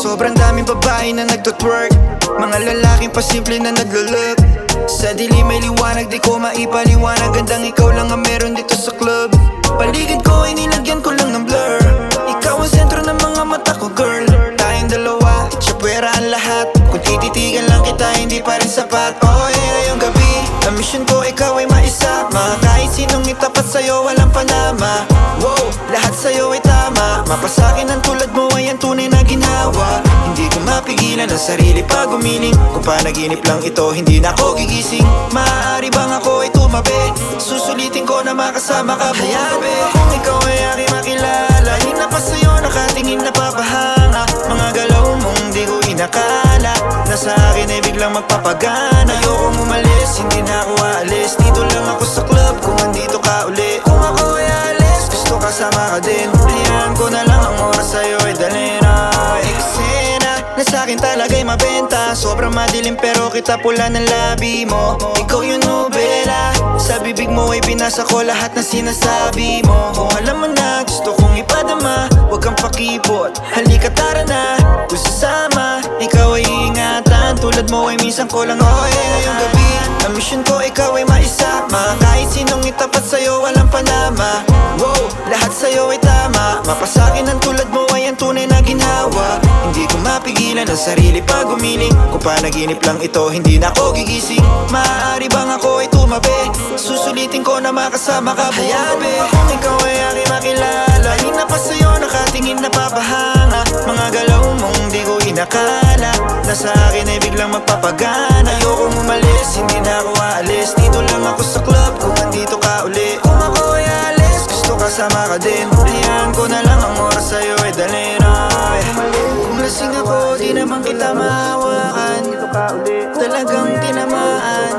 Sobrang daming babae na nagtutwerk, mga lalaking pasimple na nagluluk. Sa dilim may liwanag, di ko maipaliwanag. Gandang ikaw lang ang meron dito sa club. Paligid ko ay nilagyan ko lang ng blur. Ikaw ang sentro ng mga mata ko, girl. Tayong dalawa, tsapwera ang lahat. Kung tititigan lang kita, hindi pa rin sapat. Oh yeah, ngayong gabi, ang mission ko ikaw ay maisama. Kahit sinong itapat sa'yo, walang panama. Wow, lahat sa'yo ay tama. Mapasakin ang tulad mo ay ang tunay na ginawa. Hindi ko mapigilan ang sarili pag umiling. Kung panaginip lang ito, hindi na ako gigising. Maaari bang ako ay tumabi? Susulitin ko na makasama ka buong gabi. Kung ikaw ay aking makilala, hindi na pa sa'yo nakatingin na papahanga. Mga galaw mong di ko inakala, nasa akin ay biglang magpapagana. Ayokong umalis, hindi na ako aalis. Dito lang ako sa club kung andito ka uli. Kung ako ay alis, gusto kasama ka din. Hayaan ko na lang ang oras sa'yo ay dalhin na eksena na sa'kin talaga'y mabenta. Sobrang madilim pero kita pula ng labi mo. Ikaw yung nobela, sa bibig mo ay binasa ko lahat na sinasabi mo. Kung alam mo na gusto kong ipadama, huwag kang pakipot, halika tara na. Kung sasama, ikaw ay iingatan. Tulad mo ay minsan ko lang ngayong gabi, ang mission ko ikaw ay maisama. Kahit sinong itapat sa'yo, walang panama. Wow, lahat sa'yo ay tama. Mapasakin ang tulad mo ay ang tunay na ginawa. Hindi ko mapigilan ang sarili pag umiling. Kung panaginip lang ito, hindi na ako gigising. Maaari bang ako ay tumabi? Susulitin ko na makasama ka buong gabi. Kung ikaw ay aking makilala, hindi na pa sa'yo nakatingin na papahanga. Mga galaw mong di ko inakala, nasa akin ay biglang magpapagana. Ayokong umalis, hindi na ako aalis. Dito lang ako sa club kung andito ka uli. Kung ako ay alis, gusto kasama ka din. Hayaan ko na lang ang oras sa'yo ay dalhin na. Kung lasing ako, di naman kita mahawakan. Talagang tinamaan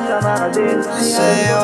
sa'yo.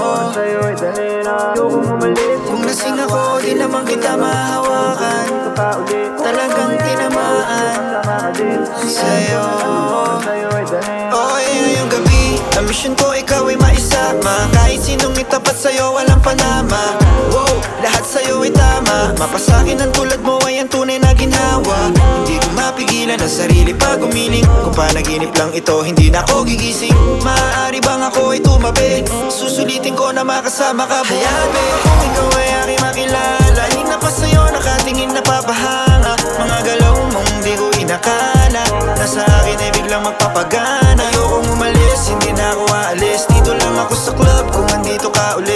Kung lasing ako, di naman kita mahawakan. Talagang tinamaan sa'yo. Oh yeah, ngayong gabi, ang mission ko ikaw ay maisama. Kahit sinong itapat sa'yo, walang panama. Wow, lahat sa'yo ay tama. Mapasakin ang tulad mo ay ang tunay na ginawa. Hindi ko mapigilan ang sarili pag umiling. Kung panaginip lang ito, hindi na ako gigising. Maaari bang ako ay tumabi? Susulitin ko na makasama ka buong gabi. Kung ikaw ay aking makilala, hindi na pa sa'yo nakatingin na papahanga. Mga galaw mong di ko inakala, nasa akin ay biglang magpapagana. Ayokong umalis, hindi na ako aalis. Dito lang ako sa club kung andito ka uli.